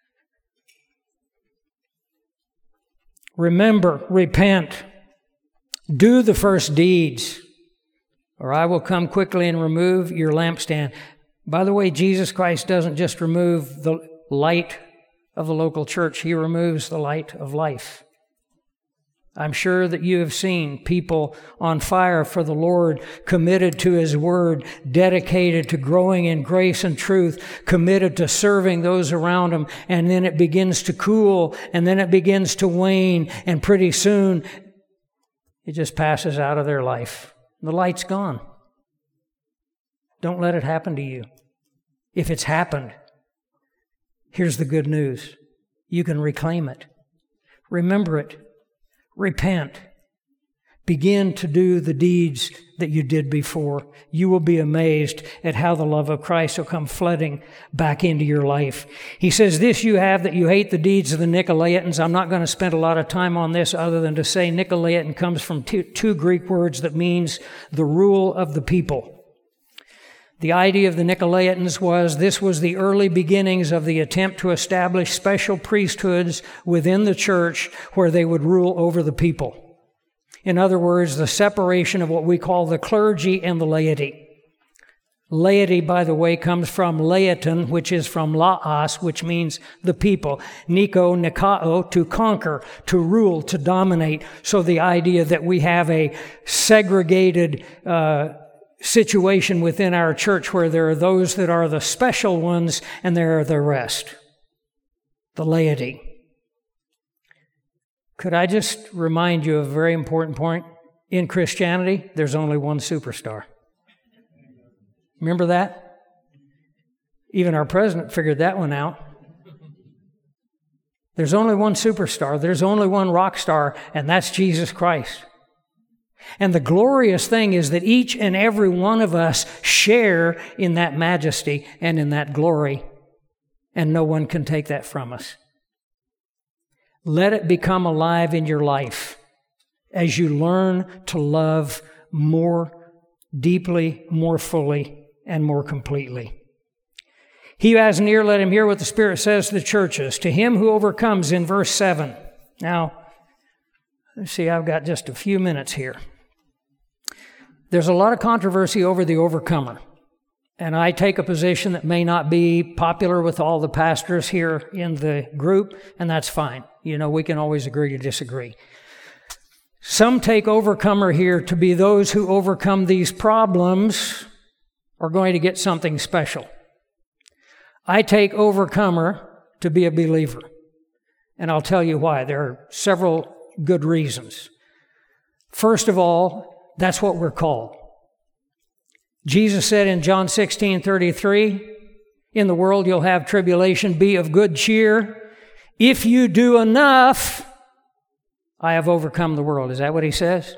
Remember, repent. Do the first deeds, or I will come quickly and remove your lampstand. By the way, Jesus Christ doesn't just remove the light of the local church. He removes the light of life. I'm sure that you have seen people on fire for the Lord, committed to His Word, dedicated to growing in grace and truth, committed to serving those around them, and then it begins to cool, and then it begins to wane, and pretty soon it just passes out of their life. The light's gone. Don't let it happen to you. If it's happened, here's the good news. You can reclaim it. Remember it. Repent. Begin to do the deeds that you did before. You will be amazed at how the love of Christ will come flooding back into your life. He says, this you have, that you hate the deeds of the Nicolaitans. I'm not going to spend a lot of time on this other than to say Nicolaitan comes from two, two Greek words that means the rule of the people. The idea of the Nicolaitans was this was the early beginnings of the attempt to establish special priesthoods within the church where they would rule over the people. In other words, the separation of what we call the clergy and the laity. Laity, by the way, comes from laeton, which is from laos, which means the people. Niko, nikao, to conquer, to rule, to dominate. So the idea that we have a segregated uh, situation within our church where there are those that are the special ones and there are the rest. The laity. Could I just remind you of a very important point? In Christianity, there's only one superstar. Remember that? Even our president figured that one out. There's only one superstar. There's only one rock star, and that's Jesus Christ. And the glorious thing is that each and every one of us share in that majesty and in that glory, and no one can take that from us. Let it become alive in your life as you learn to love more deeply, more fully, and more completely. He who has an ear, let him hear what the Spirit says to the churches. To him who overcomes, in verse seven. Now, let's see, I've got just a few minutes here. There's a lot of controversy over the overcomer. And I take a position that may not be popular with all the pastors here in the group, and that's fine. You know, we can always agree to disagree. Some take overcomer here to be those who overcome these problems are going to get something special. I take overcomer to be a believer. And I'll tell you why. There are several good reasons. First of all, that's what we're called. Jesus said in John sixteen thirty-three, in the world you'll have tribulation, be of good cheer. If you do enough, I have overcome the world. Is that what he says?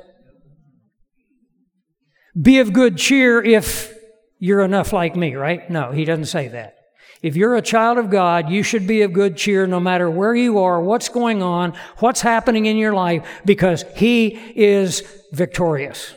Be of good cheer if you're enough like me, right? No, he doesn't say that. If you're a child of God, you should be of good cheer no matter where you are, what's going on, what's happening in your life, because He is victorious.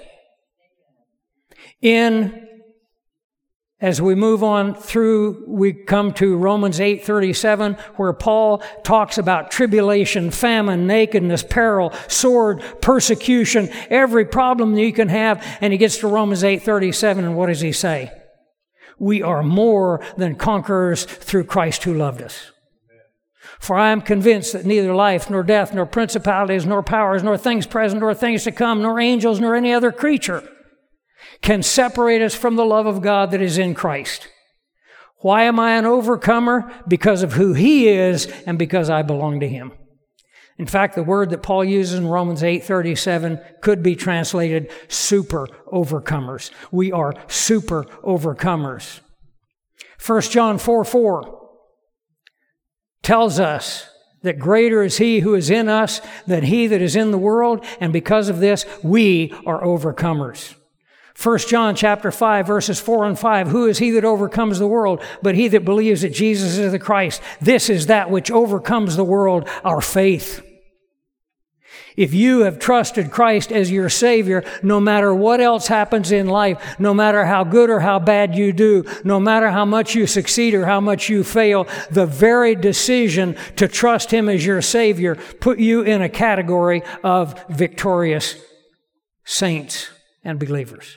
In, as we move on through, we come to Romans eight thirty-seven, where Paul talks about tribulation, famine, nakedness, peril, sword, persecution, every problem that you can have, and he gets to Romans eight thirty-seven, and what does he say? We are more than conquerors through Christ who loved us. For I am convinced that neither life, nor death, nor principalities, nor powers, nor things present, nor things to come, nor angels, nor any other creature can separate us from the love of God that is in Christ. Why am I an overcomer? Because of who He is and because I belong to Him. In fact, the word that Paul uses in Romans eight thirty-seven could be translated super overcomers. We are super overcomers. First John four four tells us that greater is He who is in us than he that is in the world, and because of this, we are overcomers. First John chapter five, verses four and five, who is he that overcomes the world, but he that believes that Jesus is the Christ? This is that which overcomes the world, our faith. If you have trusted Christ as your Savior, no matter what else happens in life, no matter how good or how bad you do, no matter how much you succeed or how much you fail, the very decision to trust Him as your Savior put you in a category of victorious saints and believers.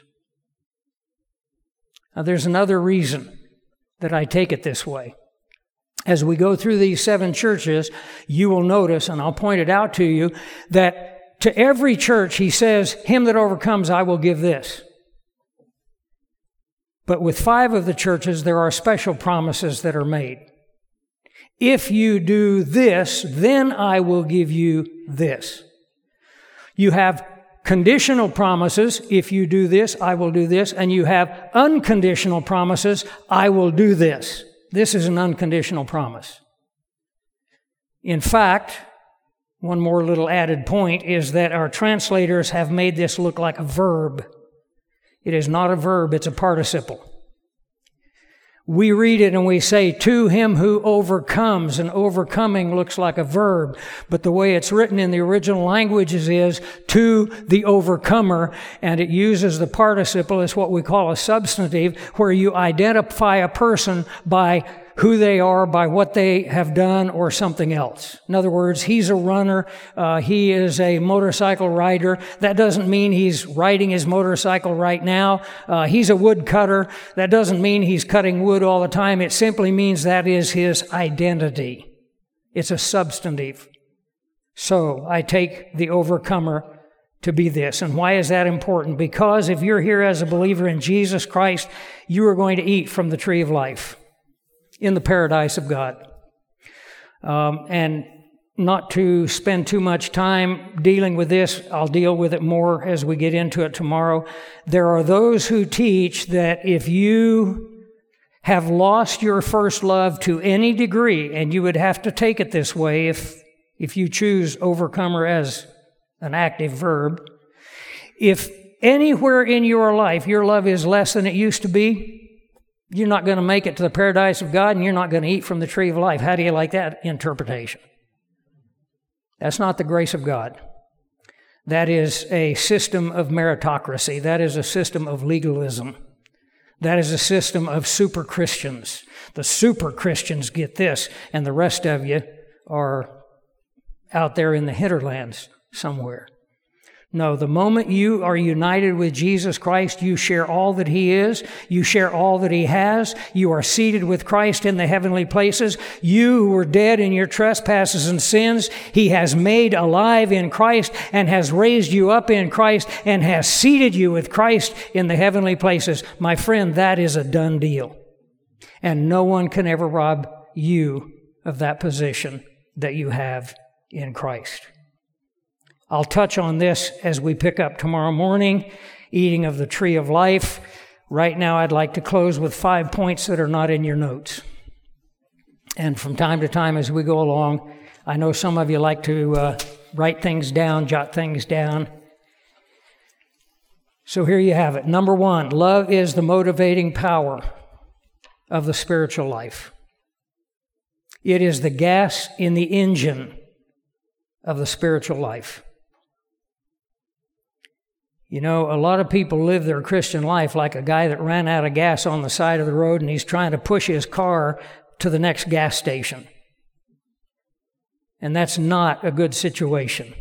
Now, there's another reason that I take it this way. As we go through these seven churches, you will notice, and I'll point it out to you, that to every church He says, him that overcomes, I will give this. But with five of the churches, there are special promises that are made. If you do this, then I will give you this. You have conditional promises, if you do this, I will do this, and you have unconditional promises, I will do this. This is an unconditional promise. In fact, one more little added point is that our translators have made this look like a verb. It is not a verb, it's a participle. We read it and we say, to him who overcomes, and overcoming looks like a verb. But the way it's written in the original languages is, to the overcomer, and it uses the participle as what we call a substantive, where you identify a person by who they are, by what they have done, or something else. In other words, he's a runner, uh, he is a motorcycle rider. That doesn't mean he's riding his motorcycle right now. Uh, he's a woodcutter. That doesn't mean he's cutting wood all the time. It simply means that is his identity. It's a substantive. So I take the overcomer to be this. And why is that important? Because if you're here as a believer in Jesus Christ, you are going to eat from the tree of life in the paradise of God. Um, and not to spend too much time dealing with this, I'll deal with it more as we get into it tomorrow. There are those who teach that if you have lost your first love to any degree, and you would have to take it this way if, if you choose overcomer as an active verb, if anywhere in your life your love is less than it used to be, you're not going to make it to the paradise of God, and you're not going to eat from the tree of life. How do you like that interpretation? That's not the grace of God. That is a system of meritocracy. That is a system of legalism. That is a system of super Christians. The super Christians get this, and the rest of you are out there in the hinterlands somewhere. No, the moment you are united with Jesus Christ, you share all that He is. You share all that He has. You are seated with Christ in the heavenly places. You who were dead in your trespasses and sins, He has made alive in Christ and has raised you up in Christ and has seated you with Christ in the heavenly places. My friend, that is a done deal. And no one can ever rob you of that position that you have in Christ. I'll touch on this as we pick up tomorrow morning, eating of the tree of life. Right now, I'd like to close with five points that are not in your notes. And from time to time as we go along, I know some of you like to uh, write things down, jot things down. So here you have it. Number one, love is the motivating power of the spiritual life. It is the gas in the engine of the spiritual life. You know, a lot of people live their Christian life like a guy that ran out of gas on the side of the road and he's trying to push his car to the next gas station. And that's not a good situation.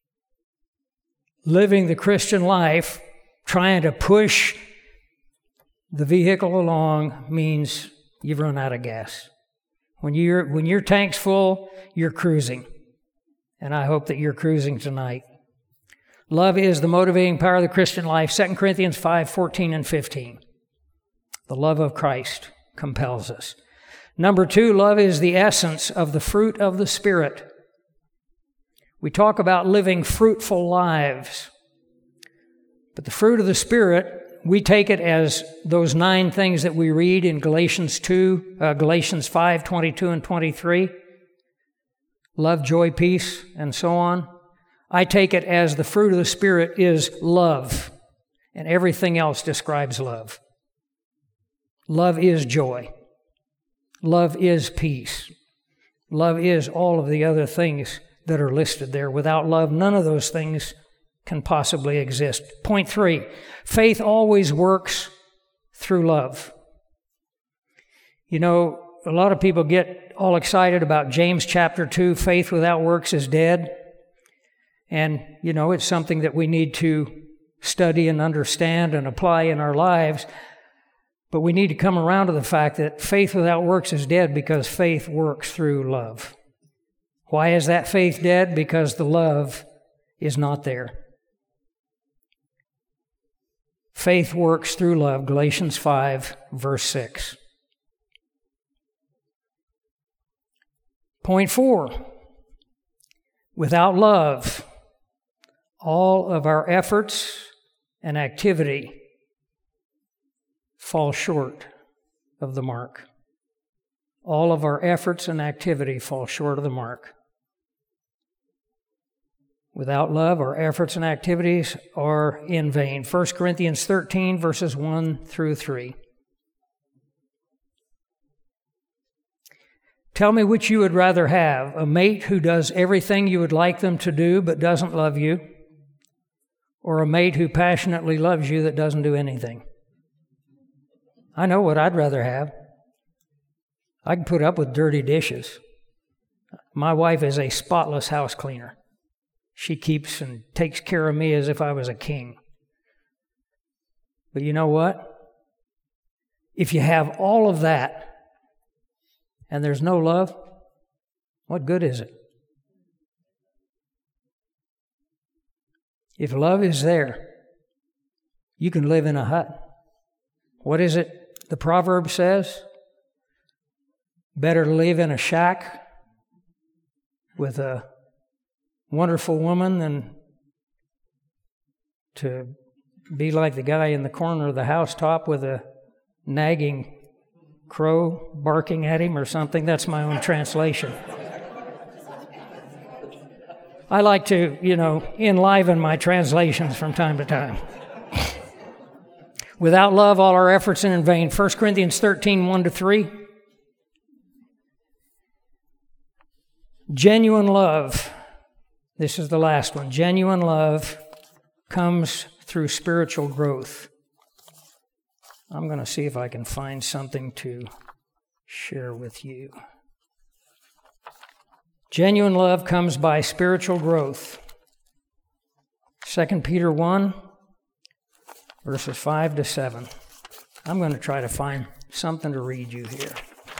Living the Christian life, trying to push the vehicle along, means you've run out of gas. When you're, when your tank's full, you're cruising. And I hope that you're cruising tonight. Love is the motivating power of the Christian life. Second Corinthians five, fourteen and fifteen. The love of Christ compels us. Number two, love is the essence of the fruit of the Spirit. We talk about living fruitful lives. But the fruit of the Spirit, we take it as those nine things that we read in Galatians two, uh, Galatians five, twenty-two and twenty-three. Love, joy, peace, and so on. I take it as the fruit of the Spirit is love, and everything else describes love. Love is joy. Love is peace. Love is all of the other things that are listed there. Without love, none of those things can possibly exist. Point three, faith always works through love. You know, a lot of people get all excited about James chapter two, faith without works is dead. And, you know, it's something that we need to study and understand and apply in our lives. But we need to come around to the fact that faith without works is dead because faith works through love. Why is that faith dead? Because the love is not there. Faith works through love, Galatians five, verse six. Point four, without love, all of our efforts and activity fall short of the mark. All of our efforts and activity fall short of the mark. Without love, our efforts and activities are in vain. First Corinthians thirteen, verses one through three. Tell me which you would rather have, a mate who does everything you would like them to do but doesn't love you, or a mate who passionately loves you that doesn't do anything. I know what I'd rather have. I can put up with dirty dishes. My wife is a spotless house cleaner. She keeps and takes care of me as if I was a king. But you know what? If you have all of that and there's no love, what good is it? If love is there, you can live in a hut. What is it the proverb says? Better to live in a shack with a wonderful woman than to be like the guy in the corner of the housetop with a nagging crow barking at him or something. That's my own translation. I like to, you know, enliven my translations from time to time. Without love, all our efforts are in vain. First Corinthians thirteen, one to three. Genuine love, this is the last one. Genuine love comes through spiritual growth. I'm going to see if I can find something to share with you. Genuine love comes by spiritual growth. Second Peter one, verses five to seven. I'm going to try to find something to read you here.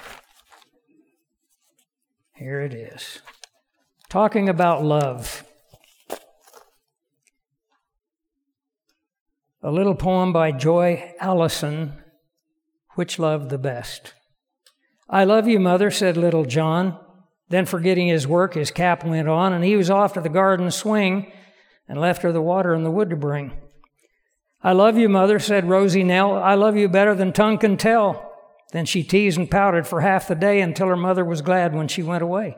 Here it is. Talking about love. A little poem by Joy Allison, Which Loved the Best. I love you, Mother, said little John. Then forgetting his work, his cap went on, and he was off to the garden swing and left her the water and the wood to bring. I love you, Mother, said Rosie Nell. I love you better than tongue can tell. Then she teased and pouted for half the day until her mother was glad when she went away.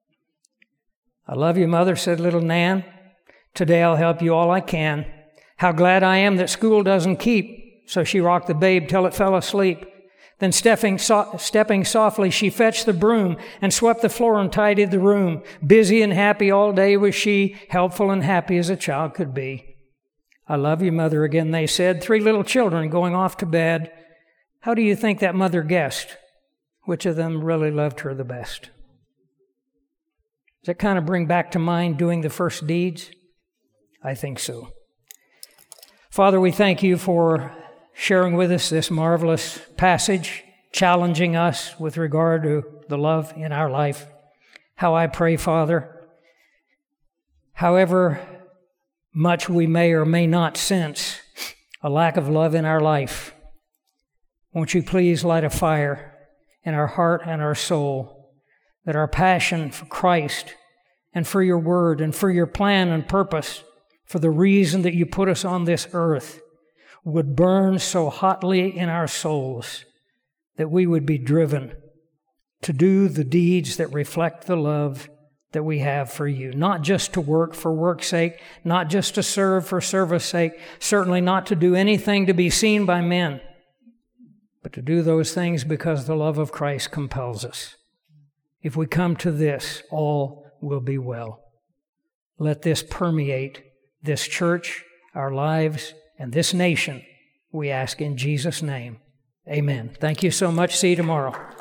I love you, Mother, said little Nan. Today I'll help you all I can. How glad I am that school doesn't keep. So she rocked the babe till it fell asleep. Then stepping, so- stepping softly, she fetched the broom and swept the floor and tidied the room. Busy and happy all day was she, helpful and happy as a child could be. I love you, Mother, again, they said. Three little children going off to bed. How do you think that mother guessed which of them really loved her the best? Does that kind of bring back to mind doing the first deeds? I think so. Father, we thank you for sharing with us this marvelous passage, challenging us with regard to the love in our life. How I pray, Father, however much we may or may not sense a lack of love in our life, won't you please light a fire in our heart and our soul, that our passion for Christ and for your word and for your plan and purpose, for the reason that you put us on this earth, would burn so hotly in our souls that we would be driven to do the deeds that reflect the love that we have for you. Not just to work for work's sake, not just to serve for service sake, certainly not to do anything to be seen by men, but to do those things because the love of Christ compels us. If we come to this, all will be well. Let this permeate this church, our lives, and this nation, we ask in Jesus' name. Amen. Thank you so much. See you tomorrow.